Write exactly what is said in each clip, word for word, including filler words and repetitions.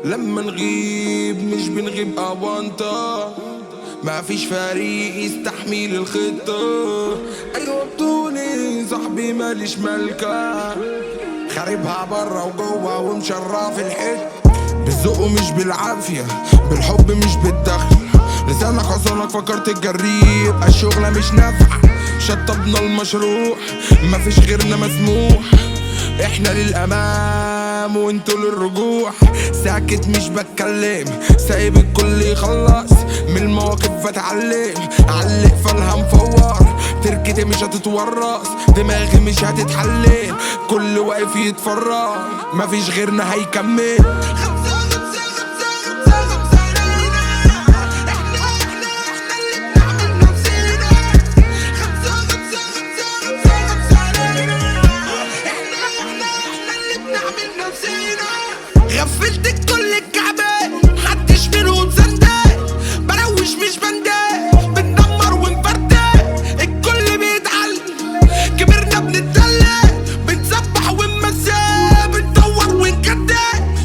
لما نغيب مش بنغيب أونطة، ما فيش فريق يستحمل الخطة. أيوة بطولي صاحبي ماليش ملكة، خاربها برا وجوا ومشرف الحتة. بالذوق ومش بالعافية، بالحب مش بالدخل. لسانك حصانك فكرت تجريه، يبقى الشغلة مش نافعة. شطبنا المشروع مفيش غيرنا مسموح. احنا للأمام وانتوا للرجوع. ساكت مش بتكلم، سايب الكل يخلص. من المواقف بتعلم، علق فالها مفور. تركتي مش هتتورث، دماغي مش هتتحلل. كل واقف يتفرج، مفيش غيرنا هيكمل. غفلت الكل الكعبة، محدش منهم صندق. بروش مش بندق، بندمر ونفردق. الكل بيتعلم، كبرنا بنتدلع. بنسبح ونمسح، بندور ونكدق.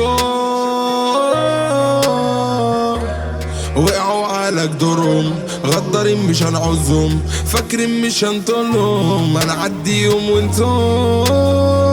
شباب وقعوا على جدورهم، غدارين مش هنعوزهم، فاكرين مش هنطولهم. هنعديهم وانتم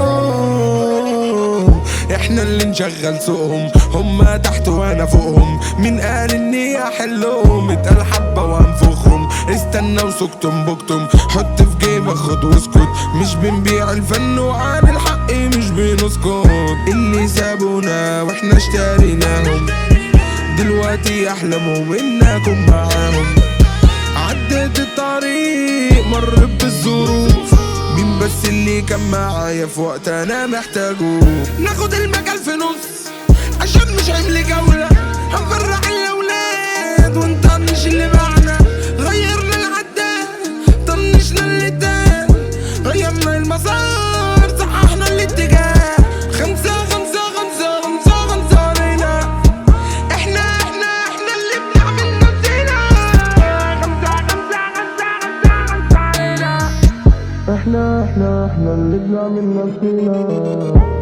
احنا اللي نشغل سوقهم. هما تحت وانا فوقهم، مين قال اني احلهم؟ اتقال حبة وانفخهم. استنى وسكتم بكتم، حط في جيبك خد واسكت. مش بنبيع الفن وعن الحق مش بنسكت. اللي سابونا واحنا اشتريناهم، دلوقتي احلامهم انكم معاهم. عديت الطريق مرت بالظروف، مين بس اللي كان معايا في وقت انا محتاجه؟ ناخد المجال في نص عشان مش عمل جولة. هنفرح الاولاد ونطنش اللي معنا. غيرنا العداد طنشنا اللي تاه، غيرنا المسار صححنا الاتجاه. خمسة خمسة خمسة خمسة خمسة علينا. احنا احنا احنا اللي بنعمل نفسنا. خمسة خمسة خمسة خمسة خمسة علينا. احنا احنا احنا اللي بنعمل نفسنا.